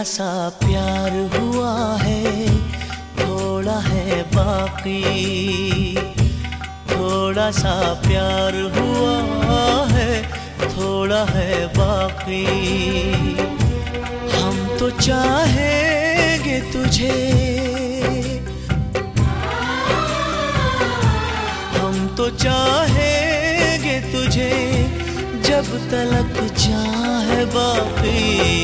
सा प्यार हुआ है, थोड़ा है बाकी। थोड़ा सा प्यार हुआ है, थोड़ा है बाकी। हम तो चाहेंगे तुझे, हम तो चाहेंगे तुझे जब तलक चाहे बाकी।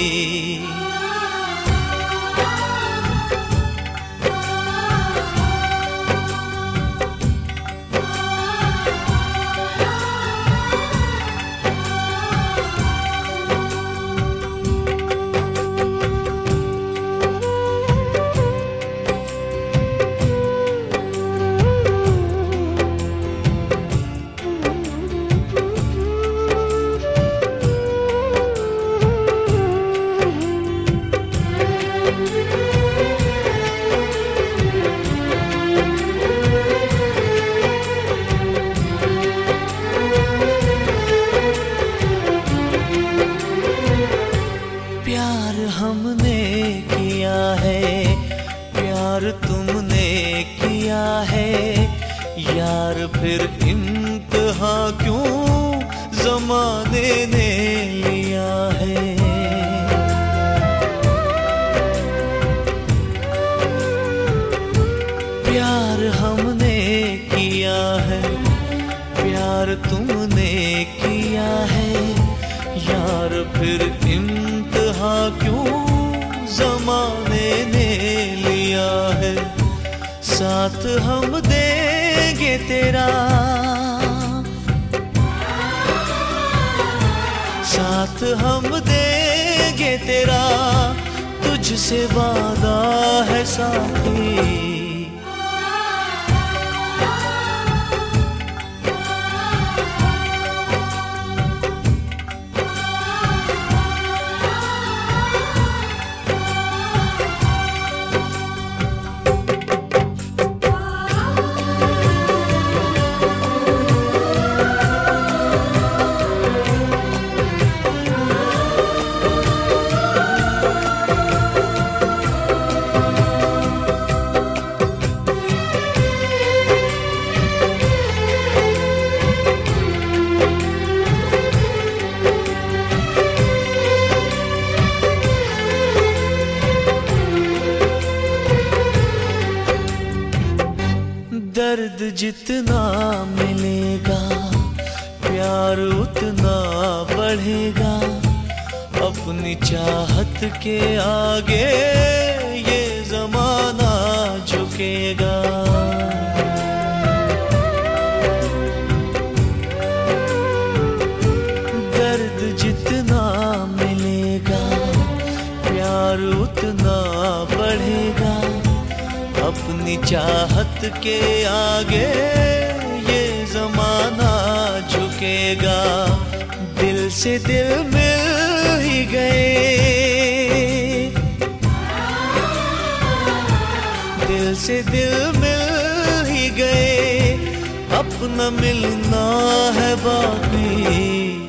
प्यार हमने किया है, प्यार तुमने किया है यार, फिर इम्तिहा क्यों ज़माने ने लिया है। प्यार हमने किया है, प्यार तुमने किया है यार, फिर इम्तिहा क्यों ज़माने ने लिया है। साथ हम देंगे तेरा, साथ हम देंगे तेरा, तुझसे वादा है साथी। दर्द जितना मिलेगा प्यार उतना बढ़ेगा, अपनी चाहत के आगे ये ज़माना झुकेगा। दर्द जितना मिलेगा प्यार उतना बढ़ेगा, अपनी चाहत के आगे ये ज़माना झुकेगा। दिल से दिल मिल ही गए, दिल से दिल मिल ही गए, अपना मिलना है बाकी।